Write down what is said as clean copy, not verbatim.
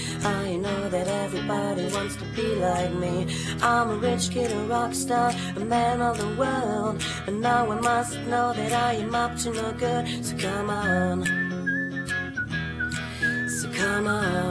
I know that everybody wants to be like me. I'm a rich kid, a rock star, a man of the world, but now I must know that I am up to no good. So come on, so come on.